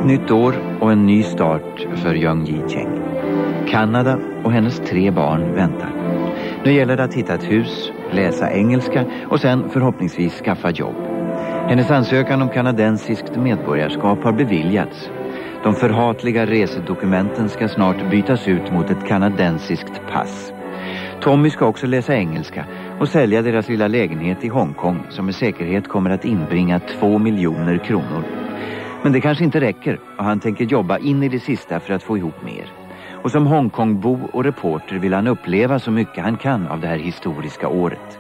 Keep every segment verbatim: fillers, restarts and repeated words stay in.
Ett nytt år och en ny start för Young Ji-Cheng. Kanada och hennes tre barn väntar. Nu gäller det att hitta ett hus, läsa engelska och sen förhoppningsvis skaffa jobb. Hennes ansökan om kanadensiskt medborgarskap har beviljats. De förhatliga resedokumenten ska snart bytas ut mot ett kanadensiskt pass. Tommy ska också läsa engelska och sälja deras lilla lägenhet i Hongkong som med säkerhet kommer att inbringa två miljoner kronor. Men det kanske inte räcker och han tänker jobba in i det sista för att få ihop mer. Och som Hongkongbo och reporter vill han uppleva så mycket han kan av det här historiska året.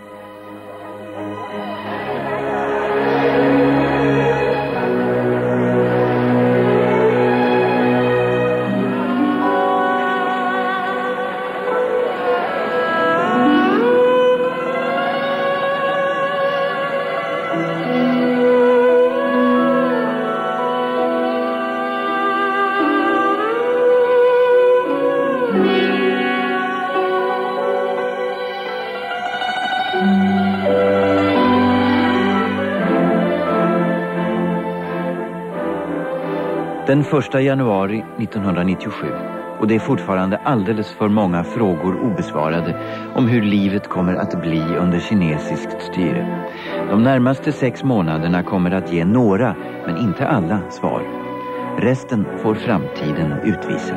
Den första januari nittonhundranittiosju och det är fortfarande alldeles för många frågor obesvarade om hur livet kommer att bli under kinesiskt styre. De närmaste sex månaderna kommer att ge några, men inte alla, svar. Resten får framtiden utvisa.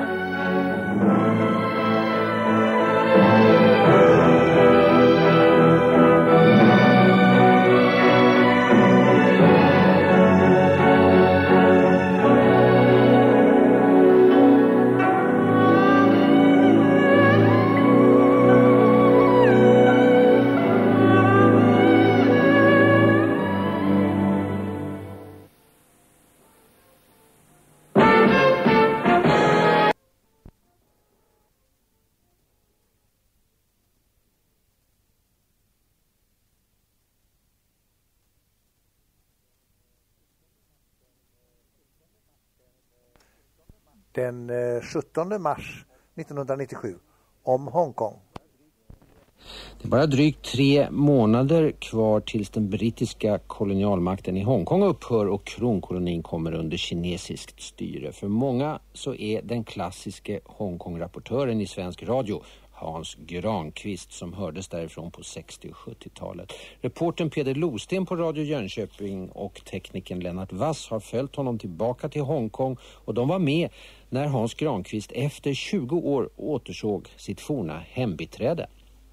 Den sjuttonde mars nittonhundranittiosju om Hongkong. Det är bara drygt tre månader kvar tills den brittiska kolonialmakten i Hongkong upphör och kronkolonin kommer under kinesiskt styre. För många så är den klassiske Hongkong-rapportören i svensk radio Hans Granqvist som hördes därifrån på sextio- och sjuttiotalet. Reporten Peder Losten på Radio Jönköping och teknikern Lennart Wass har följt honom tillbaka till Hongkong och de var med när Hans Granqvist efter tjugo år återsåg sitt forna hembiträde.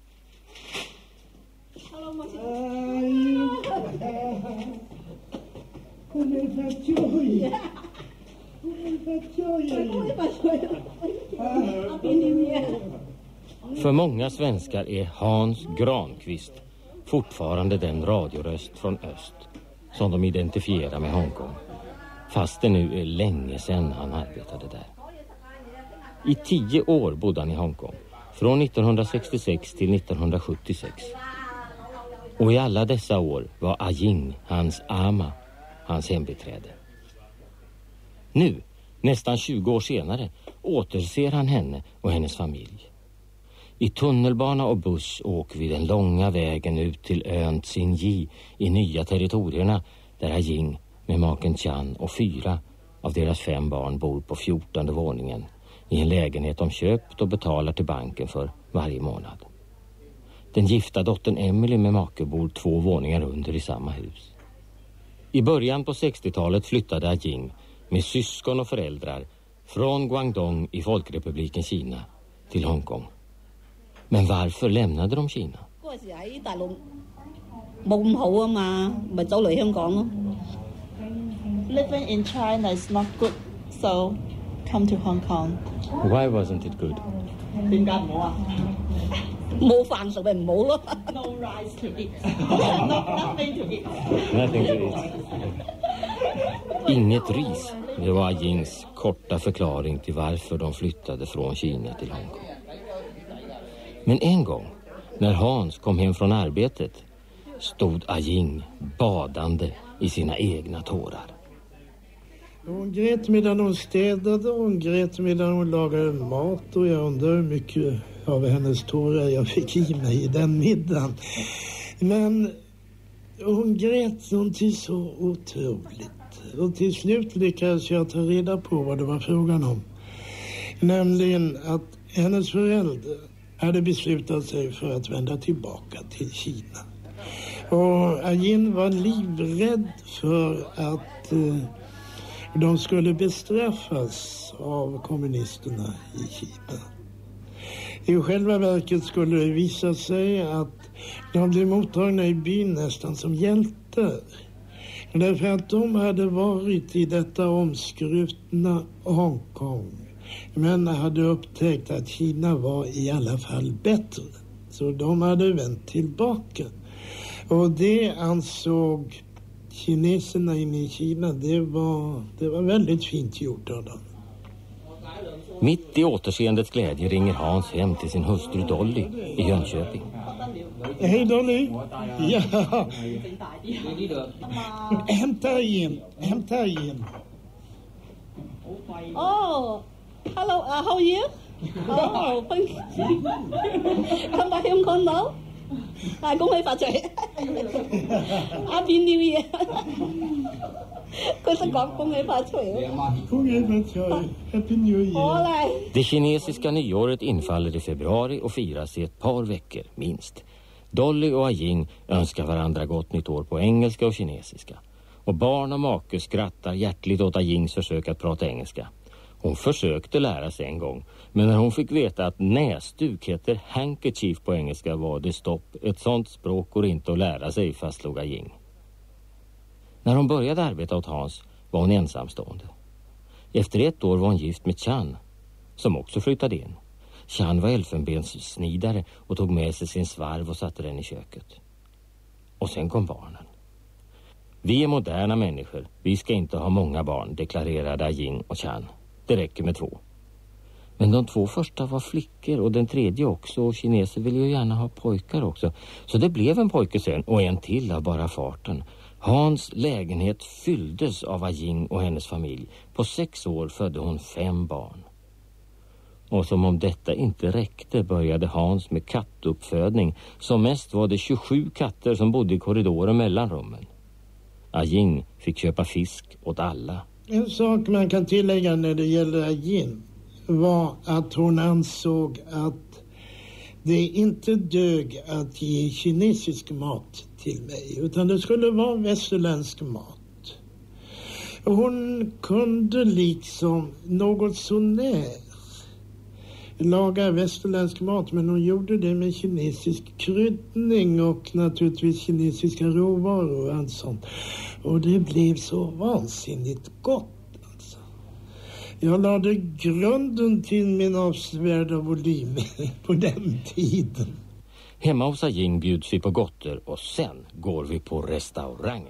För många svenskar är Hans Granqvist fortfarande den radioröst från öst som de identifierar med Hongkong. Fast det nu är länge sedan han arbetade där. I tio år bodde han i Hongkong, från nittonhundrasextiosex till nittonhundrasjuttiosex. Och i alla dessa år var Ajing, hans ama, hans hembiträde. Nu, nästan tjugo år senare, återser han henne och hennes familj. I tunnelbana och buss åker vi den långa vägen ut till ön Tsinji i nya territorierna där Ajing med maken Chan och fyra av deras fem barn bor på fjortonde våningen i en lägenhet de köpt och betalar till banken för varje månad. Den gifta dottern Emily med make bor två våningar under i samma hus. I början på sextiotalet flyttade Ajing med syskon och föräldrar från Guangdong i Folkrepubliken Kina till Hongkong. Men varför lämnade de Kina? Living in China is not good, so come to Hong Kong. Why wasn't it good? No rice to eat. no, nothing to eat. Nothing to eat. Inget ris. Det var Ajings korta förklaring till varför de flyttade från Kina till Hongkong. Men en gång, när Hans kom hem från arbetet, stod Ajing badande i sina egna tårar. Hon grät medan hon städade och hon grät medan hon lagade mat och jag undrar hur mycket av hennes tårar jag fick i mig i den middagen. Men hon grät någonting så otroligt Och till slut lyckades jag ta reda på vad det var frågan om. Nämligen att hennes föräldrar hade beslutat sig för att vända tillbaka till Kina. Och Ajin var livrädd för att eh, de skulle bestraffas av kommunisterna i Kina. I själva verket skulle det visa sig att de blev mottagna i byn nästan som hjältar. Därför att de hade varit i detta omskrutna Hongkong. Men hade upptäckt att Kina var i alla fall bättre. Så de hade vänt tillbaka. Och det ansåg kineserna inne i Kina, det var, det var väldigt fint gjort av dem. Mitt i återseendets glädje ringer Hans hem till sin hustru Dolly i Jönköping. Hej Dolly. Ja. Hämta in, hämta in. Oh, hello, uh, how are you? Oh, thank you. Come back Hong Kong now? Ah, 恭喜發財 Happy New Year 佢識講恭喜發財恭喜發財 Happy New Year. Det kinesiska nyåret infaller i februari och firas i ett par veckor, minst. Dolly och Ajin önskar varandra gott nytt år på engelska och kinesiska. Och barn och make skrattar hjärtligt åt Ajins försök att prata engelska. Hon försökte lära sig en gång, men när hon fick veta att näsduk heter handkerchief på engelska var det stopp. Ett sånt språk går inte att lära sig, fastslog Ajin. När hon började arbeta åt Hans var hon ensamstående. Efter ett år var hon gift med Chan, som också flyttade in. Chan var elfenbenssnidare och tog med sig sin svarv och satte den i köket. Och sen kom barnen. Vi är moderna människor, vi ska inte ha många barn, deklarerade Ajin och Chan. Det räcker med två. Men de två första var flickor och den tredje också, och kineser vill ju gärna ha pojkar också. Så det blev en pojke sen och en till av bara farten. Hans lägenhet fylldes av Ajin och hennes familj. På sex år födde hon fem barn. Och som om detta inte räckte började Hans med kattuppfödning. Som mest var det tjugosju katter som bodde i korridoren mellan rummen. Ajin fick köpa fisk åt alla. En sak man kan tillägga när det gäller Ajin var att hon ansåg att det inte dög att ge kinesisk mat till mig, utan det skulle vara västerländsk mat. Och hon kunde liksom något så när laga västerländsk mat, men hon gjorde det med kinesisk kryddning och naturligtvis kinesiska råvaror och allt sånt. Och det blev så vansinnigt gott alltså. Jag lade grunden till min avsevärda volym på den tiden. Hemma hos Ajin bjuds vi på gotter och sen går vi på restaurangen.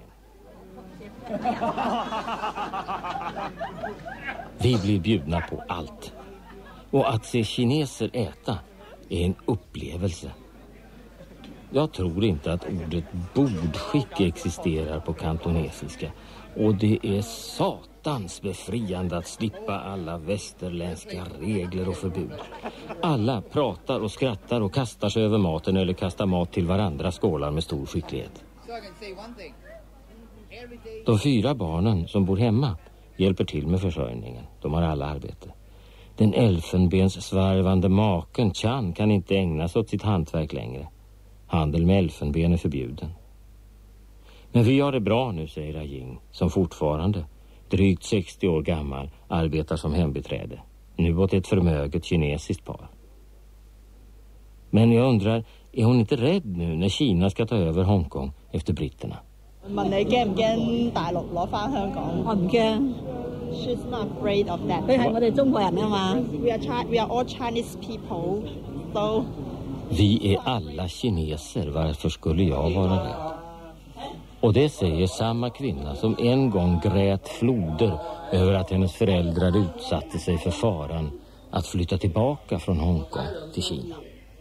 Vi blir bjudna på allt. Och att se kineser äta är en upplevelse. Jag tror inte att ordet bordskick existerar på kantonesiska. Och det är satans befriande att slippa alla västerländska regler och förbud. Alla pratar och skrattar och kastar sig över maten eller kastar mat till varandra skålar med stor skicklighet. De fyra barnen som bor hemma hjälper till med försörjningen. De har alla arbete. Den elfenbens svarvande maken Chan kan inte ägna sig åt sitt hantverk längre. Handel med elfenben är förbjuden. Men vi har det bra nu, säger Ajin, som fortfarande, drygt sextio år gammal, arbetar som hembiträde. Nu åt ett förmöget kinesiskt par. Men jag undrar, är hon inte rädd nu när Kina ska ta över Hongkong efter britterna? Men ni驚唔驚大陸攞返香港？我唔驚。She's not afraid of that. 佢係我哋中國人啊嘛。We are Chi- we are all Chinese people, so. Vi är alla kineser, varför skulle jag vara rädd? Och det säger samma kvinna som en gång grät floder över att hennes föräldrar utsatte sig för faran att flytta tillbaka från Hongkong till Kina.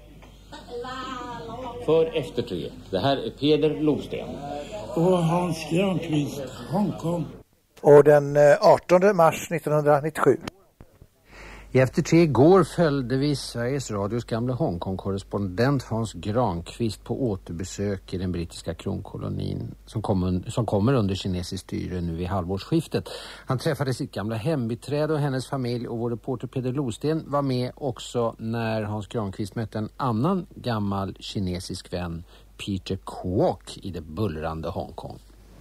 För efter tre, det här är Peder Losten. Och Hans Granqvist, Hongkong. Och den artonde mars nittonhundranittiosju. I Efter tre igår följde vi Sveriges Radios gamla Hongkong-korrespondent Hans Granqvist på återbesök i den brittiska kronkolonin som, kom, som kommer under kinesiskt styre nu vid halvårsskiftet. Han träffade sitt gamla hembiträde och hennes familj, och vår reporter Peder Losten var med också när Hans Granqvist mötte en annan gammal kinesisk vän, Peter Kwok, i det bullrande Hongkong.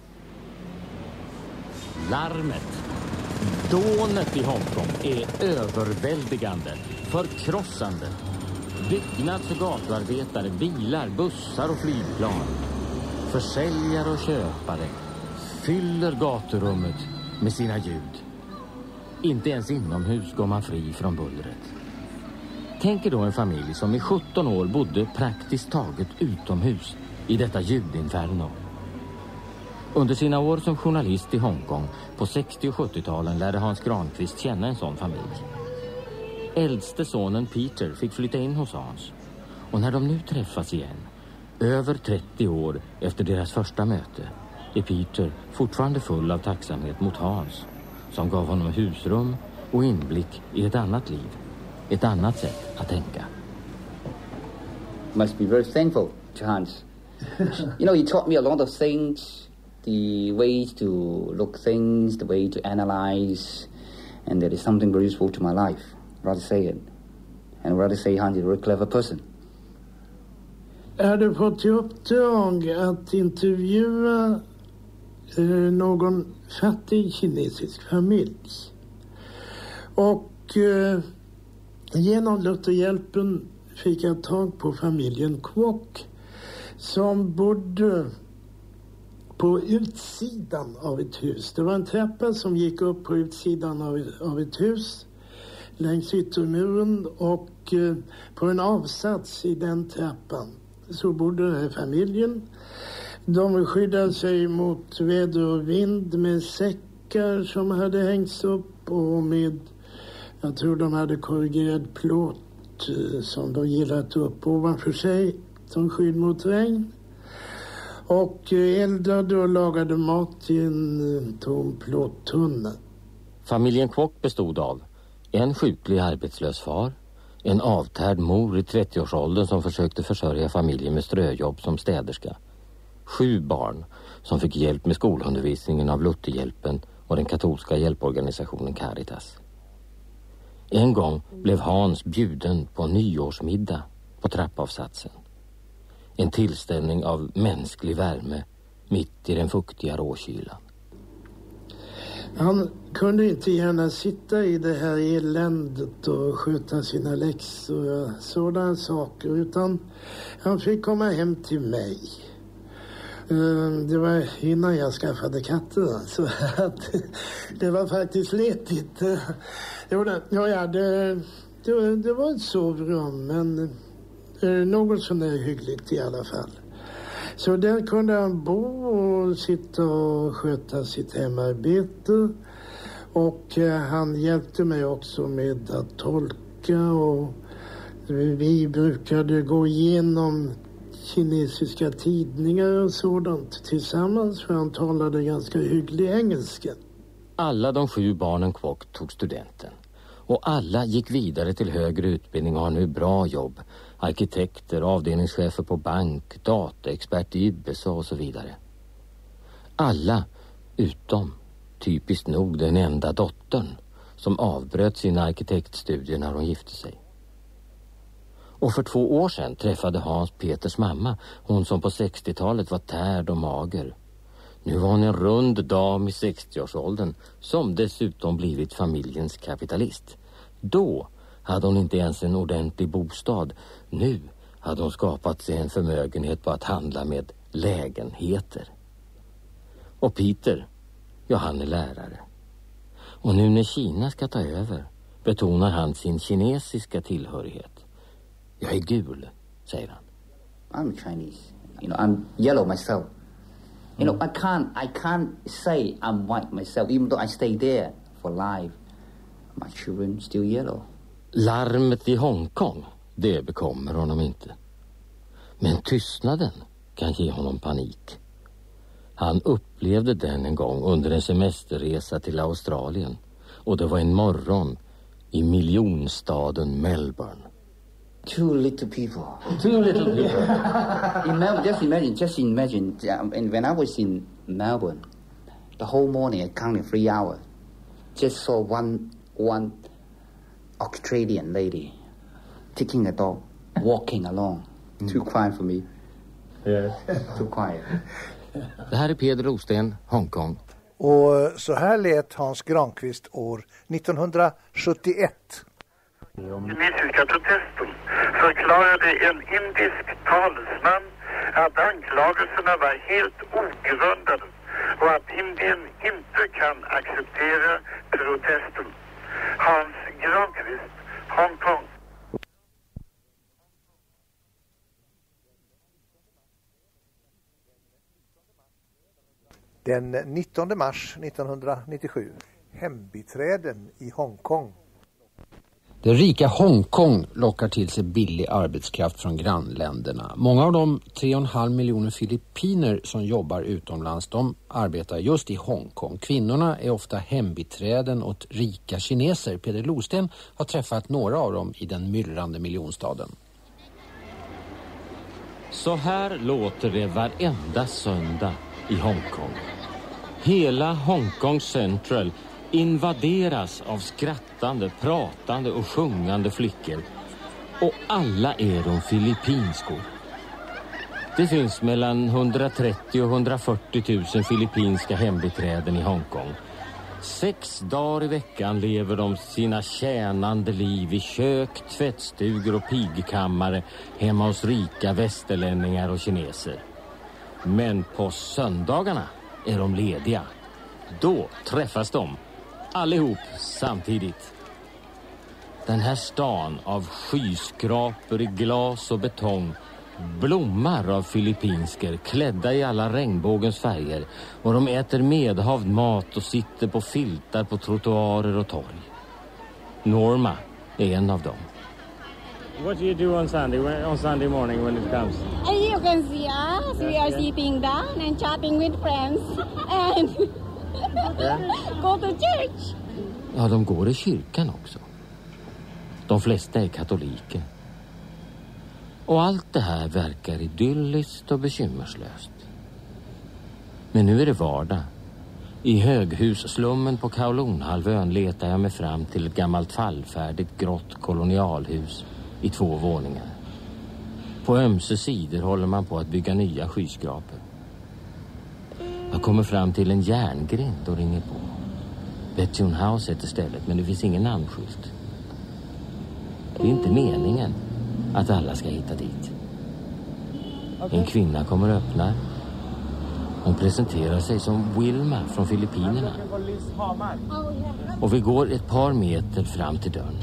Larmet. Dånet i Hongkong är överväldigande, förkrossande. Byggnads- och gatuarbetare, bilar, bussar och flygplan, försäljare och köpare fyller gaturummet med sina ljud. Inte ens inomhus går man fri från bullret. Tänk er då en familj som i sjutton år bodde praktiskt taget utomhus i detta ljudinferno. Under sina år som journalist i Hongkong på sextio- och sjuttio-talen lärde Hans Granqvist känna en sån familj. Äldste sonen Peter fick flytta in hos Hans. Och när de nu träffas igen, över trettio år efter deras första möte, är Peter fortfarande full av tacksamhet mot Hans, som gav honom husrum och inblick i ett annat liv, ett annat sätt att tänka. Must be very thankful to Hans. You know, he taught me a lot of things. The ways to look things, the way to analyze, and that is something very useful to my life. Rather say it, and rather say Hans is a very clever person. Är du fått i uppdrag att intervjua eh, någon fattig kinesisk familj? Och eh, genom Lutherhjälpen fick jag tag på familjen Kwok som bodde på utsidan av ett hus. Det var en trappa som gick upp på utsidan av, av ett hus längs yttermuren, och eh, på en avsats i den trappan så bodde den här familjen. De skyddade sig mot väder och vind med säckar som hade hängts upp, och med, jag tror de hade korrigerad plåt eh, som de gillat upp ovanför sig som skydd mot regn. Och eldade och lagade mat i en tom plåttunna. Familjen Kwok bestod av en sjuklig arbetslös far, en avtärd mor i trettioårsåldern som försökte försörja familjen med ströjobb som städerska, sju barn som fick hjälp med skolundervisningen av Lutherhjälpen och den katolska hjälporganisationen Caritas. En gång blev Hans bjuden på nyårsmiddag på trappavsatsen. En tillställning av mänsklig värme mitt i den fuktiga råkylan. Han kunde inte gärna sitta i det här eländet och sköta sina läxor och sådana saker, utan han fick komma hem till mig. Det var innan jag skaffade katter, så att det var faktiskt letigt. Ja, ja, det, det, det var ett sovrum, men något som är hyggligt i alla fall. Så där kunde han bo och sitta och sköta sitt hemarbete. Och eh, han hjälpte mig också med att tolka, och vi brukade gå igenom kinesiska tidningar och sådant tillsammans, för han talade ganska hygglig engelska. Alla de sju barnen Kwok tog studenten. Och alla gick vidare till högre utbildning och har nu bra jobb. Arkitekter, avdelningschefer på bank, dataexpert i U S A och så vidare. Alla utom, typiskt nog, den enda dottern som avbröt sina arkitektstudier när hon gifte sig. Och för två år sedan träffade Hans Peters mamma, hon som på sextiotalet var tärd och mager. Nu var hon en rund dam i sextioårsåldern som dessutom blivit familjens kapitalist. Då hade hon inte ens en ordentlig bostad. Nu hade hon skapat sig en förmögenhet på att handla med lägenheter. Och Peter, ja, han är lärare. Och nu när Kina ska ta över betonar han sin kinesiska tillhörighet. Jag är gul, säger han. I'm Chinese. You know, I'm yellow myself. You know, I can't, I can't say I'm white myself, even though I stay there for life. My children still yellow. Larmet i Hongkong, det bekommer honom inte. Men tystnaden kan ge honom panik. Han upplevde den en gång under en semesterresa till Australien. Och det var en morgon i miljonstaden Melbourne. Two little people. Two little people. In Melbourne, just imagine, just imagine, um, and when I was in Melbourne, the whole morning I counted three hours. Just saw one one Australian lady taking a dog, walking along. Mm. Too quiet for me. Yes. Too quiet. Det här är Peder Rosten, Hongkong. Och så här lät Hans Granqvist år nittonhundrasjuttioett. Kinesiska protesten förklarade en indisk talesman att anklagelserna var helt ogrundade och att Indien inte kan acceptera protesten. Hans Granqvist, Hongkong. Den nittonde mars nittonhundranittiosju. Hembiträden i Hongkong. Det rika Hongkong lockar till sig billig arbetskraft från grannländerna. Många av de tre och en halv miljoner filippiner som jobbar utomlands, de arbetar just i Hongkong. Kvinnorna är ofta hembiträden åt rika kineser. Peder Losten har träffat några av dem i den myllrande miljonstaden. Så här låter det varenda söndag i Hongkong. Hela Hongkong Central invaderas av skrattande, pratande och sjungande flickor. Och alla är de filippinskor. Det finns mellan hundratrettio och hundrafyrtio tusen filippinska hembiträden i Hongkong. Sex dagar i veckan lever de sina tjänande liv i kök, tvättstugor och pigkammare hemma hos rika västerlänningar och kineser. Men på söndagarna är de lediga. Då träffas de, allihop samtidigt. Den här stan av skyskrapor i glas och betong blommar av filippinsker klädda i alla regnbågens färger, och de äter medhavd mat och sitter på filtar på trottoarer och torg. Norma är en av dem. What do you do on Sunday on Sunday morning when it comes? You can see us. We are sitting down and chatting with friends and go to church. Ja, de går i kyrkan också. De flesta är katoliker. Och allt det här verkar idylliskt och bekymmerslöst. Men nu är det vardag. I höghusslummen på Kowloonhalvön letar jag mig fram till ett gammalt fallfärdigt grått kolonialhus i två våningar. På ömse sidor håller man på att bygga nya skyskrapor. Jag kommer fram till en järngrind och ringer på. Bethune House heter stället, men det finns ingen namnskylt. Det är inte meningen att alla ska hitta dit. En kvinna kommer och öppnar. Hon presenterar sig som Wilma från Filippinerna. Och vi går ett par meter fram till dörren,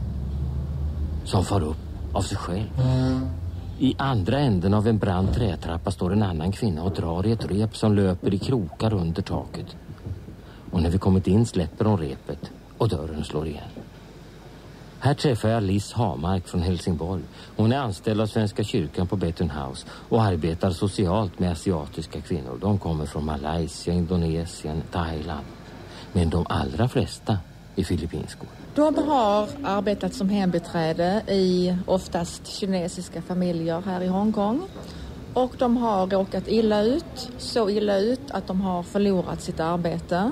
som far upp av sig själv. I andra änden av en brant trätrappa står en annan kvinna och drar i ett rep som löper i krokar under taket. Och när vi kommit in släpper hon repet och dörren slår igen. Här träffar jag Liz Hamark från Helsingborg. Hon är anställd av Svenska kyrkan på Bethune House och arbetar socialt med asiatiska kvinnor. De kommer från Malaysia, Indonesien, Thailand. Men de allra flesta är filippinskor. De har arbetat som hembiträde i oftast kinesiska familjer här i Hongkong. Och de har råkat illa ut, så illa ut att de har förlorat sitt arbete.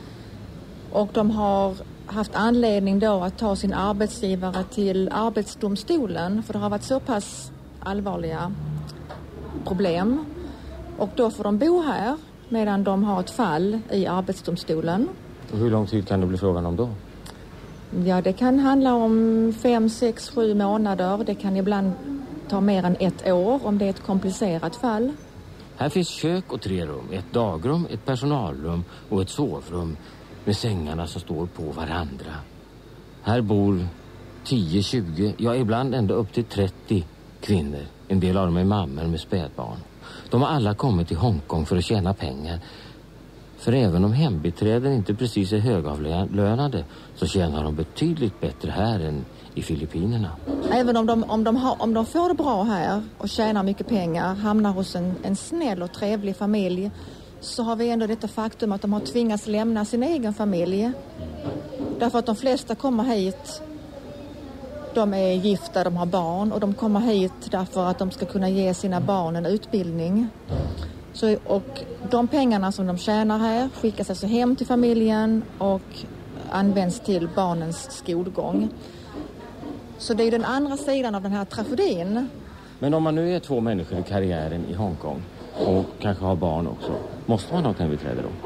Och de har haft anledning då att ta sin arbetsgivare till arbetsdomstolen, för det har varit så pass allvarliga problem. Och då får de bo här medan de har ett fall i arbetsdomstolen. Och hur lång tid kan det bli frågan om då? Ja, det kan handla om fem, sex, sju månader. Det kan ibland ta mer än ett år om det är ett komplicerat fall. Här finns kök och tre rum, ett dagrum, ett personalrum och ett sovrum med sängarna som står på varandra. Här bor tio, tjugo, ja ibland ända upp till trettio kvinnor. En del av dem är mammor med spädbarn. De har alla kommit till Hongkong för att tjäna pengar. För även om hembiträden inte precis är högavlönade så tjänar de betydligt bättre här än i Filippinerna. Även om de, om de, har, om de får det bra här och tjänar mycket pengar, hamnar hos en, en snäll och trevlig familj, så har vi ändå detta faktum att de har tvingats lämna sin egen familj Därför att de flesta kommer hit, de är gifta, de har barn och de kommer hit därför att de ska kunna ge sina barn en utbildning. Så, och de pengarna som de tjänar här skickas alltså hem till familjen och används till barnens skolgång. Så det är den andra sidan av den här tragedin. Men om man nu är två människor i karriären i Hongkong och kanske har barn också, måste man ha ett hembiträde då?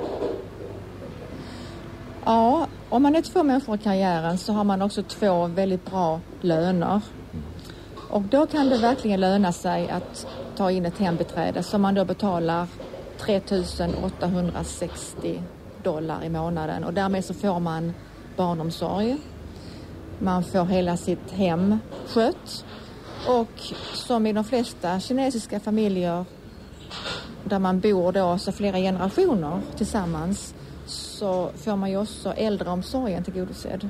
Ja, om man är två människor i karriären så har man också två väldigt bra löner. Och då kan det verkligen löna sig att ta in ett hembiträde som man då betalar tre tusen åttahundrasextio dollar i månaden. Och därmed så får man barnomsorg. Man får hela sitt hem skött. Och som i de flesta kinesiska familjer där man bor då så flera generationer tillsammans, så får man ju också äldreomsorgen tillgodosedd.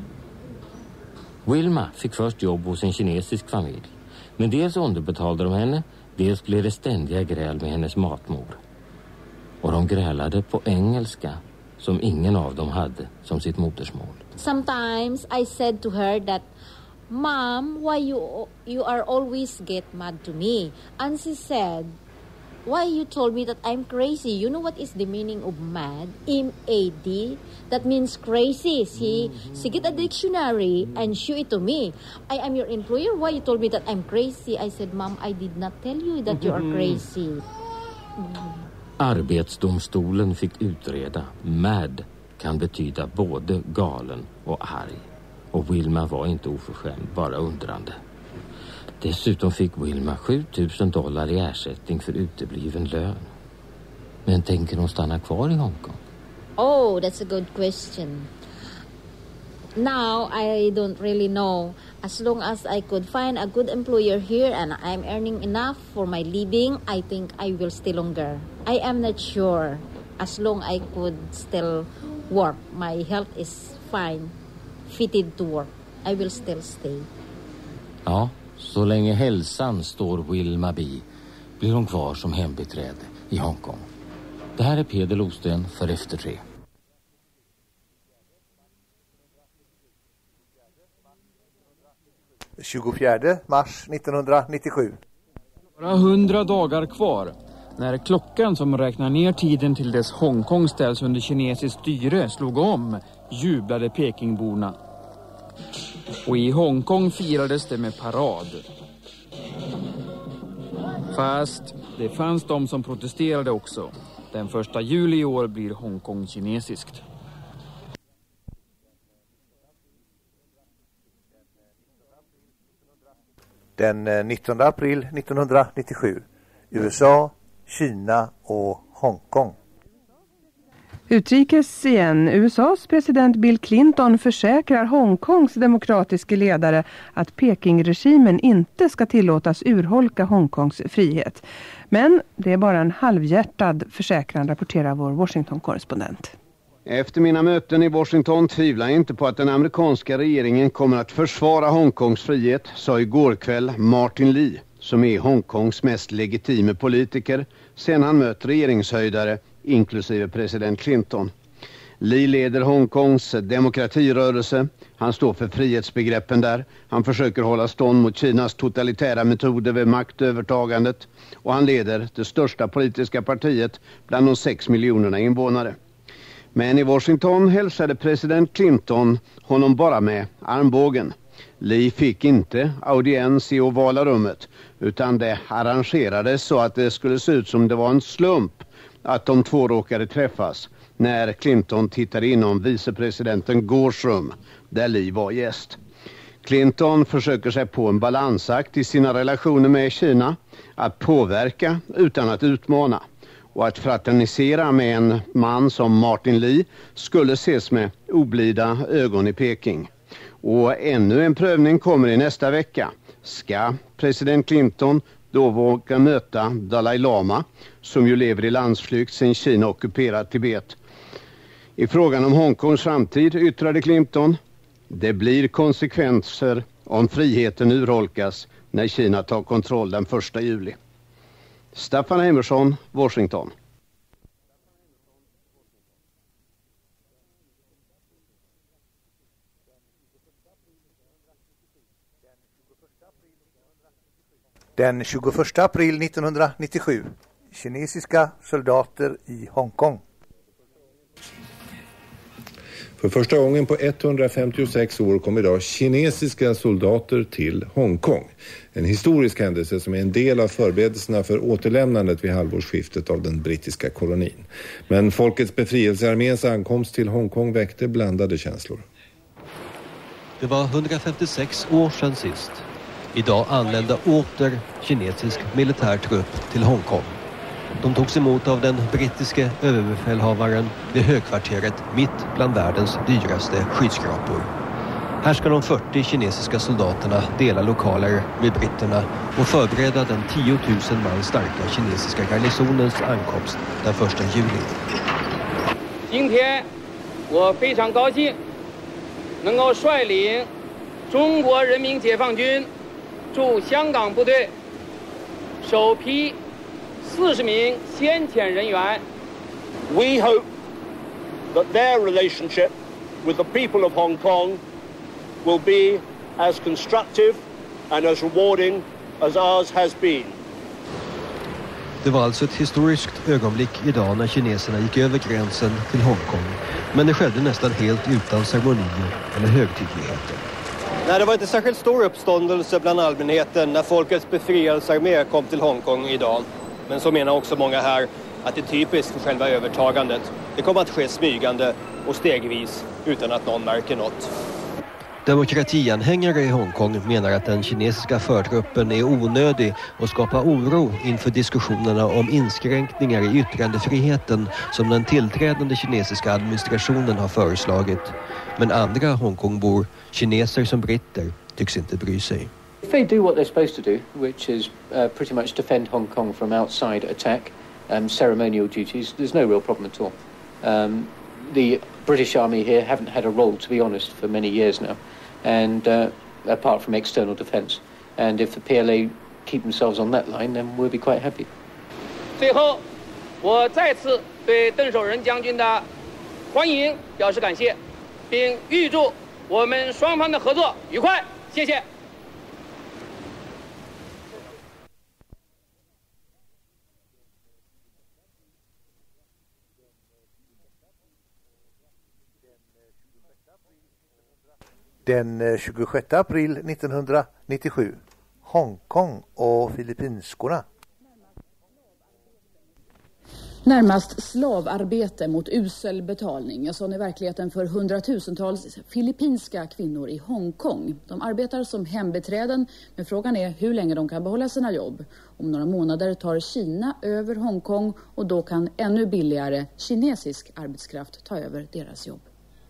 Wilma fick först jobb hos en kinesisk familj. Men dels underbetalade de henne, dels blev det ständiga gräl med hennes matmor. Och de grälade på engelska som ingen av dem hade som sitt modersmål. Sometimes I said to her that, Mom, why you you are always get mad to me? And she said, why you told me that I'm crazy? You know what is the meaning of mad? M A D. That means crazy. She she get a dictionary and show it to me. I am your employer. Why you told me that I'm crazy? I said, Mom, I did not tell you that you are crazy. Mm. Arbetsdomstolen fick utreda. Mad kan betyda både galen och arg. Och Wilma var inte oförskämd, bara undrande. Dessutom fick Wilma sju tusen dollar i ersättning för utebliven lön. Men tänker hon stanna kvar i Hongkong? Oh, that's a good question. Now, I don't really know. As long as I could find a good employer here and I'm earning enough for my living, I think I will stay longer. I am not sure. As long I could still work, my health is fine, fitted to work, I will still stay. Ja, så länge hälsan står Wilma Bi blir hon kvar som hembiträde i Hongkong. Det här är Peder Losten för Efter tre. tjugofjärde mars nittonhundranittiosju. Bara hundra dagar kvar. När klockan som räknar ner tiden till dess Hongkong ställs under kinesiskt styre slog om, jublade Pekingborna. Och i Hongkong firades det med parad. Fast det fanns de som protesterade också. Den första juli i år blir Hongkong kinesiskt. Den nittonde april nittonhundranittiosju. U S A, Kina och Hongkong. Utrikes igen. U S A:s president Bill Clinton försäkrar Hongkongs demokratiska ledare att Pekingregimen inte ska tillåtas urholka Hongkongs frihet. Men det är bara en halvhjärtad försäkran, rapporterar vår Washington-korrespondent. Efter mina möten i Washington tvivlar jag inte på att den amerikanska regeringen kommer att försvara Hongkongs frihet, sa igår kväll Martin Lee, som är Hongkongs mest legitime politiker, sen han mött regeringshöjdare, inklusive president Clinton. Lee leder Hongkongs demokratirörelse. Han står för frihetsbegreppen där. Han försöker hålla stånd mot Kinas totalitära metoder vid maktövertagandet. Och han leder det största politiska partiet bland de sex miljonerna invånare. Men i Washington hälsade president Clinton honom bara med armbågen. Lee fick inte audiens i ovala rummet, utan det arrangerades så att det skulle se ut som det var en slump att de två råkade träffas när Clinton tittade inom vicepresidenten Gores rum där Lee var gäst. Clinton försöker sig på en balansakt i sina relationer med Kina, att påverka utan att utmana. Och att fraternisera med en man som Martin Lee skulle ses med oblida ögon i Peking. Och ännu en prövning kommer i nästa vecka. Ska president Clinton då våga möta Dalai Lama, som ju lever i landsflykt sedan Kina ockuperat Tibet? I frågan om Hongkongs framtid yttrade Clinton: det blir konsekvenser om friheten urholkas när Kina tar kontroll den första juli. Staffan Emerson, Washington. Den tjugoförsta april nittonhundranittiosju. Kinesiska soldater i Hongkong. För första gången på etthundrafemtiosex år kom idag kinesiska soldater till Hongkong. En historisk händelse som är en del av förberedelserna för återlämnandet vid halvårsskiftet av den brittiska kolonin. Men Folkets befrielsearméns ankomst till Hongkong väckte blandade känslor. Det var hundrafemtiosex år sedan sist. Idag anlände åter kinesisk militärtrupp till Hongkong. De togs emot av den brittiske överbefälhavaren vid högkvarteret mitt bland världens dyraste skyskrapor. Här ska de fyrtio kinesiska soldaterna dela lokaler med britterna och förbereda den tiotusen man starka kinesiska garnisonens ankomst den första juli. 今天我非常高兴能够率领中国人民解放军驻香港部队首批四十名先遣人员。 We hope that their relationship with the people of Hong Kong will be as constructive and as rewarding as ours has been. Det var alltså ett historiskt ögonblick idag när kineserna gick över gränsen till Hongkong. Men det skedde nästan helt utan ceremonier eller högtidligheter. Nej, det var inte särskilt stor uppståndelse bland allmänheten när Folkets befrielsearmé kom till Hongkong idag. Men så menar också många här att det är typiskt för själva övertagandet. Det kommer att ske smygande och stegvis utan att någon märker något. Demokratianhängare i Hongkong menar att den kinesiska förtruppen är onödig och skapar oro inför diskussionerna om inskränkningar i yttrandefriheten som den tillträdande kinesiska administrationen har föreslagit. Men andra Hongkongbor, kineser som britter, tycks inte bry sig. If they do what they're supposed to do, which is uh, pretty much defend Hong Kong from outside attack, um, ceremonial duties, there's no real problem at all. Um, the British Army here haven't had a role, to be honest, for many years now, and uh, apart from external defence. And if the P L A keep themselves on that line, then we'll be quite happy. 最后，我再次对邓守仁将军的欢迎表示感谢，并预祝我们双方的合作愉快。谢谢。 Den tjugosjätte april nittonhundranittiosju. Hongkong och Filippinskorna. Närmast slavarbete mot usel betalning. Jag sa i verkligheten för hundratusentals filippinska kvinnor i Hongkong. De arbetar som hembeträden, men frågan är hur länge de kan behålla sina jobb. Om några månader tar Kina över Hongkong och då kan ännu billigare kinesisk arbetskraft ta över deras jobb.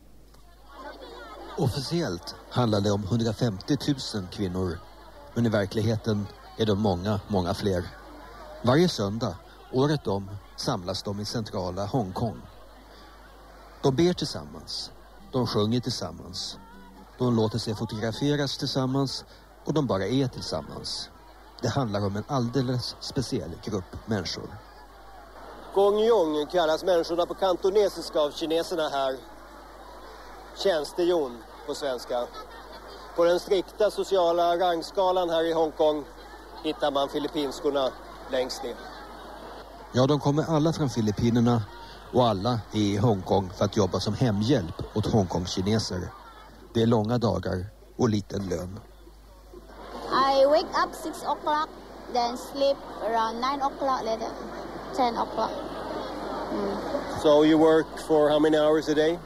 Officiellt handlar det om hundrafemtio tusen kvinnor, men i verkligheten är de många, många fler. Varje söndag, året om, samlas de i centrala Hongkong. De ber tillsammans, de sjunger tillsammans, de låter sig fotograferas tillsammans och de bara är tillsammans. Det handlar om en alldeles speciell grupp människor. Gongyong kallas människorna på kantonesiska av kineserna här. Tjänstejon på svenska. På den strikta sociala rangskalan här i Hongkong hittar man filippinskorna längst ner. Ja, de kommer alla från Filippinerna och alla är i Hongkong för att jobba som hemhjälp åt Hongkong-kineser. Det är långa dagar och liten lön. I wake up six o'clock, then sleep around nine o'clock later, ten o'clock. Mm. So you work for how many hours a day?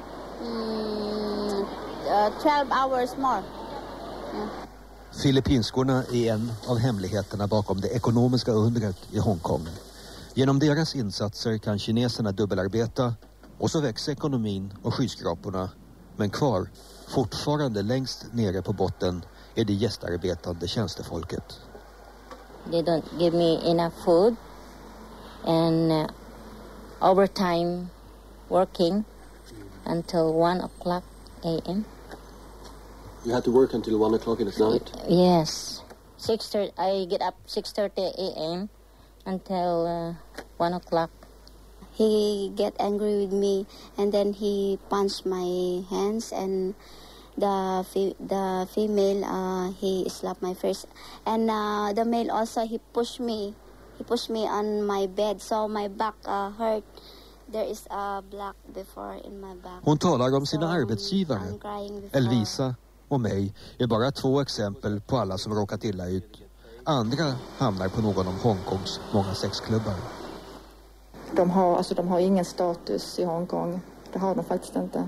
Mm, uh, twelve hours more. Mm. Filippinskorna är en av hemligheterna bakom det ekonomiska undret i Hongkong. Genom deras insatser kan kineserna dubbelarbeta och så växer ekonomin och skyskraporna. Men kvar, fortfarande längst nere på botten, är det gästarbetande tjänstefolket. They don't give me enough food and uh, overtime working until one o'clock a m You have to work until one o'clock in the night? Yes. six thirty, I get up six thirty a m until uh, one o'clock. He get angry with me and then he punched my hands and the fe- the female uh, he slapped my face, and uh, the male also he pushed me he pushed me on my bed, so my back uh, hurt. There is a black before in my back. Hon talar om sina arbetsgivare. Elvisa och mig är bara två exempel på alla som råkat illa ut. Andra hamnar på någon av Hongkongs många sexklubbar. De har, alltså, de har ingen status i Hongkong. Det har de faktiskt inte.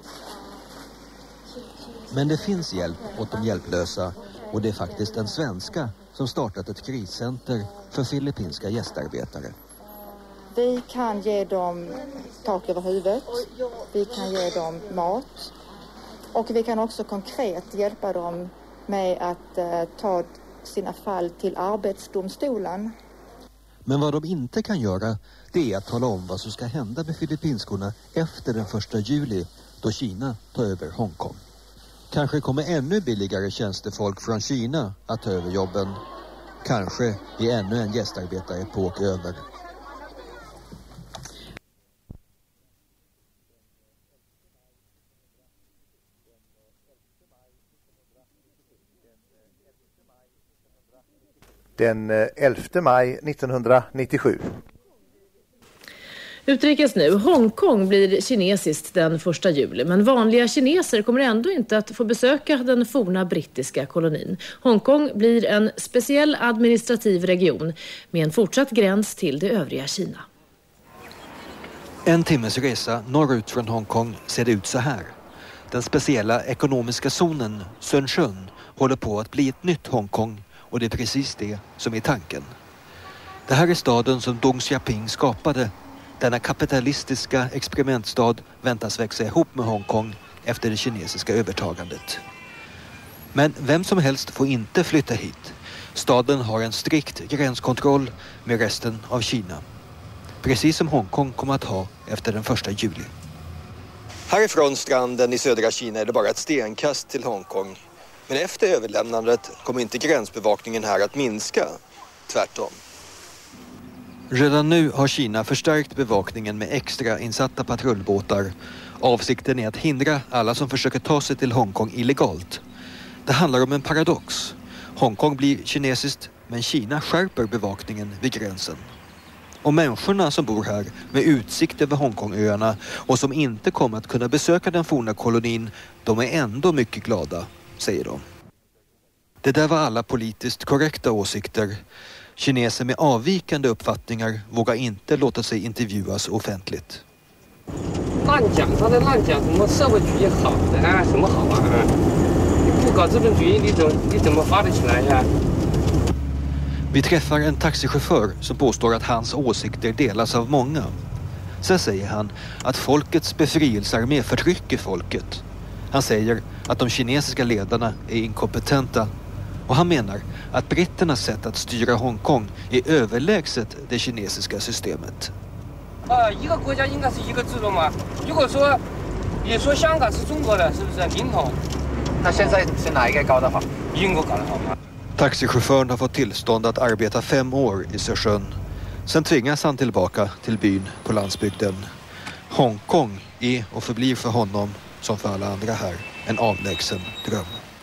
Men det finns hjälp åt de hjälplösa, och det är faktiskt en svenska som startat ett kriscenter för filippinska gästarbetare. Vi kan ge dem tak över huvudet, vi kan ge dem mat, och vi kan också konkret hjälpa dem med att eh, ta sina fall till arbetsdomstolen. Men vad de inte kan göra, det är att tala om vad som ska hända med filippinskorna efter den första juli, då Kina tar över Hongkong. Kanske kommer ännu billigare tjänstefolk från Kina att ta över jobben. Kanske är ännu en gästarbetarepok över. Den elfte maj nittonhundranittiosju. Utrikes nu. Hongkong blir kinesiskt den första juli, men vanliga kineser kommer ändå inte att få besöka den forna brittiska kolonin. Hongkong blir en speciell administrativ region med en fortsatt gräns till det övriga Kina. En timmes resa norrut från Hongkong ser det ut så här. Den speciella ekonomiska zonen Shenzhen håller på att bli ett nytt Hongkong, och det är precis det som är tanken. Det här är staden som Deng Xiaoping skapade. Denna kapitalistiska experimentstad väntas växa ihop med Hongkong efter det kinesiska övertagandet. Men vem som helst får inte flytta hit. Staden har en strikt gränskontroll med resten av Kina. Precis som Hongkong kommer att ha efter den första juli. Härifrån stranden i södra Kina är det bara ett stenkast till Hongkong. Men efter överlämnandet kommer inte gränsbevakningen här att minska. Tvärtom. Redan nu har Kina förstärkt bevakningen med extra insatta patrullbåtar. Avsikten är att hindra alla som försöker ta sig till Hongkong illegalt. Det handlar om en paradox. Hongkong blir kinesiskt, men Kina skärper bevakningen vid gränsen. Och människorna som bor här med utsikt över Hongkongöarna och som inte kommer att kunna besöka den forna kolonin, de är ändå mycket glada, säger de. Det där var alla politiskt korrekta åsikter. Kineser med avvikande uppfattningar vågar inte låta sig intervjuas offentligt. Vi träffar en taxichaufför som påstår att hans åsikter delas av många. Sen säger han att folkets befrielsearmé förtrycker folket. Han säger att de kinesiska ledarna är inkompetenta. Och han menar att britternas sätt att styra Hongkong är överlägset det kinesiska systemet. Taxichauffören har fått tillstånd att arbeta fem år i Shenzhen. Sen tvingas han tillbaka till byn på landsbygden. Hongkong är och förblir för honom, som för alla andra här, en avlägsen dröm.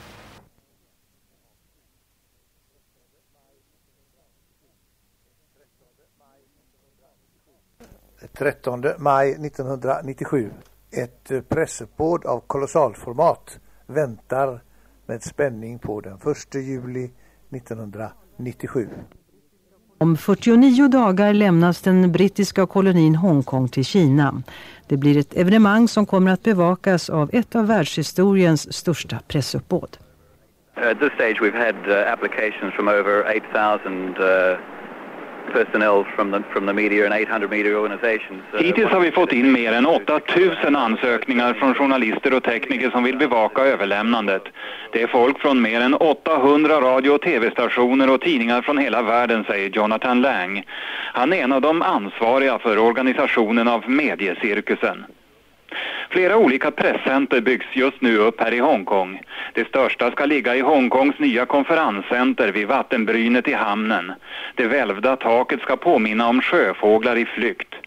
trettonde maj nittonhundranittiosju. Ett pressuppbåd av kolossalformat väntar med spänning på den första juli nittonhundranittiosju. Om fyrtionio dagar lämnas den brittiska kolonin Hongkong till Kina. Det blir ett evenemang som kommer att bevakas av ett av världshistoriens största pressuppbåd. At this stage we've had uh, applications from over eight thousand uh, personnel from the, from the media and eight hundred media organizations. Hittills har vi fått in mer än åtta tusen ansökningar från journalister och tekniker som vill bevaka överlämnandet. Det är folk från mer än åttahundra radio- och tv-stationer och tidningar från hela världen, säger Jonathan Lang. Han är en av de ansvariga för organisationen av mediecirkusen. Flera olika presscenter byggs just nu upp här i Hongkong. Det största ska ligga i Hongkongs nya konferenscenter vid vattenbrynet i hamnen. Det välvda taket ska påminna om sjöfåglar i flykt.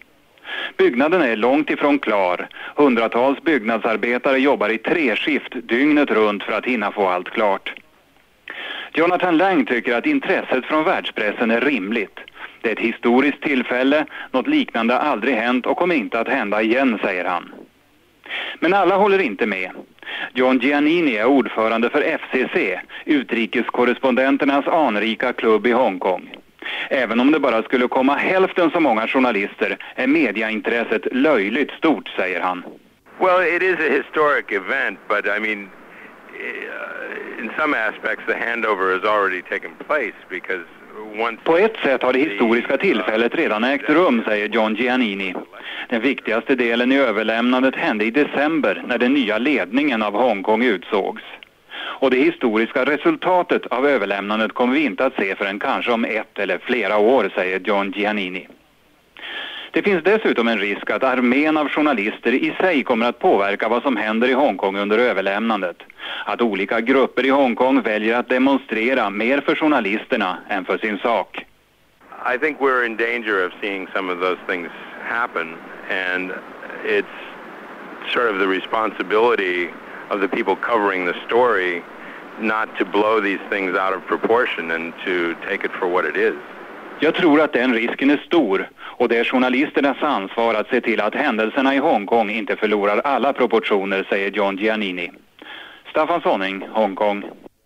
Byggnaden är långt ifrån klar. Hundratals byggnadsarbetare jobbar i treskift dygnet runt för att hinna få allt klart. Jonathan Lang tycker att intresset från världspressen är rimligt. Det är ett historiskt tillfälle, något liknande har aldrig hänt och kommer inte att hända igen, säger han. Men alla håller inte med. John Giannini är ordförande för F C C, utrikeskorrespondenternas anrika klubb i Hongkong. Även om det bara skulle komma hälften så många journalister är mediaintresset löjligt stort, säger han. Well, it is a historic event, but I mean, in some aspects the handover has already taken place because once... På ett sätt har det historiska tillfället redan ägt rum, säger John Giannini. Den viktigaste delen i överlämnandet hände i december när den nya ledningen av Hongkong utsågs. Och det historiska resultatet av överlämnandet kommer vi inte att se förrän kanske om ett eller flera år, säger John Giannini. Det finns dessutom en risk att armén av journalister i sig kommer att påverka vad som händer i Hongkong under överlämnandet. Att olika grupper i Hongkong väljer att demonstrera mer för journalisterna än för sin sak. I think we're in danger of seeing some of those things happen, and it's sort of the responsibility of the people covering the story not to blow these things out of proportion and to take it for what it is. Jag tror att den risken är stor och det är journalisternas ansvar att se till att händelserna i Hongkong inte förlorar alla proportioner, säger John Giannini. Staffan Sonning, Hongkong.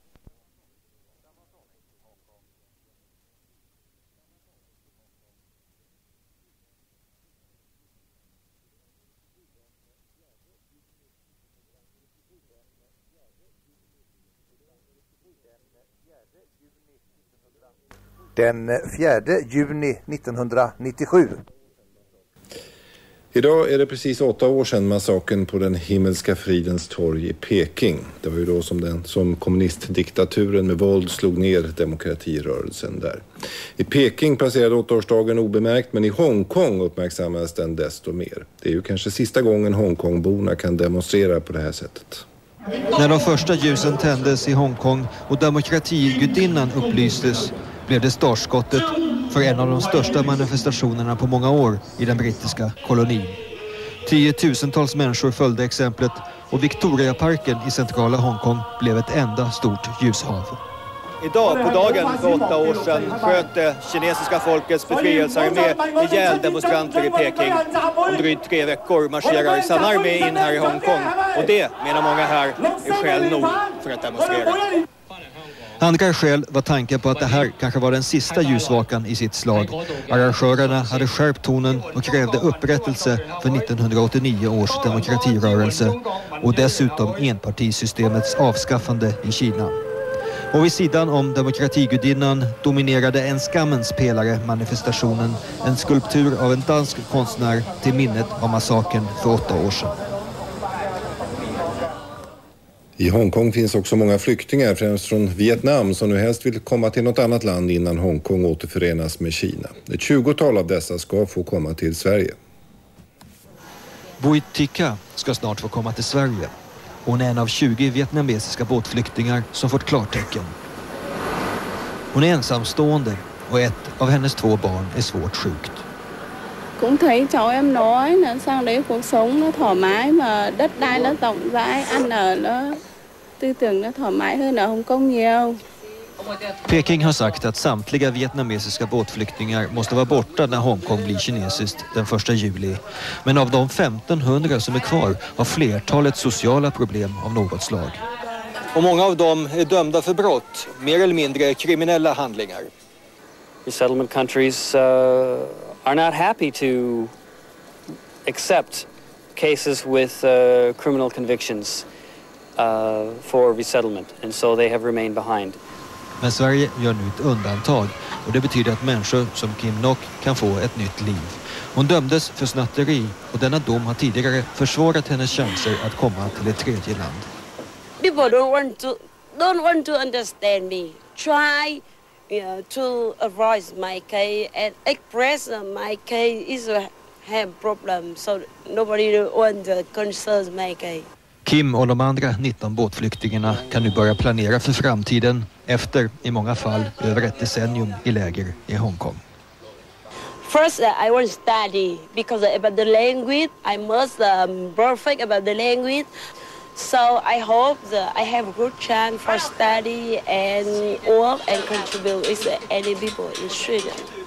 Den fjärde juni nittonhundranittiosju. Idag är det precis åtta år sedan massakern på den himmelska fridens torg i Peking. Det var ju då som, den, som kommunistdiktaturen med våld slog ner demokratirörelsen där. I Peking passerade åttaårsdagen obemärkt, men i Hongkong uppmärksammas den desto mer. Det är ju kanske sista gången Hongkongborna kan demonstrera på det här sättet. När de första ljusen tändes i Hongkong och demokratigudinnan upplystes blev det startskottet för en av de största manifestationerna på många år i den brittiska kolonin. Tiotusentals människor följde exemplet och Victoriaparken i centrala Hongkong blev ett enda stort ljushav. Idag på dagen för åtta år sedan sköt det kinesiska folkets befrielsearmé ihjäl demonstranter i Peking. Om drygt tre veckor marscherar samma armé in här i Hongkong. Och det, menar många här, är skäl nog för att demonstrera. Andra skäl var tanken på att det här kanske var den sista ljusvakan i sitt slag. Arrangörerna hade skärpt tonen och krävde upprättelse för nittonhundraåttionio års demokratirörelse och dessutom enpartisystemets avskaffande i Kina. Och vid sidan om demokratigudinnan dominerade en skammens pelare manifestationen, en skulptur av en dansk konstnär till minnet av massakern för åtta år sedan. I Hongkong finns också många flyktingar, främst från Vietnam, som nu helst vill komma till något annat land innan Hongkong återförenas med Kina. Ett tjugotal av dessa ska få komma till Sverige. Bui Tika ska snart få komma till Sverige. Hon är en av tjugo vietnamesiska båtflyktingar som fått klartecken. Hon är ensamstående och ett av hennes två barn är svårt sjukt. Cũng thấy cháu em nói là sang đấy cuộc sống nó thoải mái mà đất đai nó rộng rãi, ăn ở nó tư tưởng nó thoải mái hơn ở Hồng Kông nhiều. Peking har sagt att samtliga vietnamesiska båtflyktingar måste vara borta när Hongkong blir kinesiskt den första juli. Men av de femtonhundra som är kvar har flertalet sociala problem av något slag. Och många av dem är dömda för brott, mer eller mindre kriminella handlingar. Resettlement countries uh, are not happy to accept cases with uh, criminal convictions uh, for resettlement, and so they have remained behind. Men Sverige gör nu ett undantag och det betyder att människor som Kim Nok kan få ett nytt liv. Hon dömdes för snatteri och denna dom har tidigare försvårat hennes chanser att komma till ett tredje land. People don't want to don't want to understand me. Try uh, to avoid my case and express my case is a have problem, so nobody want to concern my case. Kim och de andra nitton båtflyktingarna kan nu börja planera för framtiden efter, i många fall, över ett decennium i läger i Hongkong. First, uh, I want to study because about the language. I must um, perfect about the language. So I hope that I have a good chance for study and work and contribute with any people in Sweden.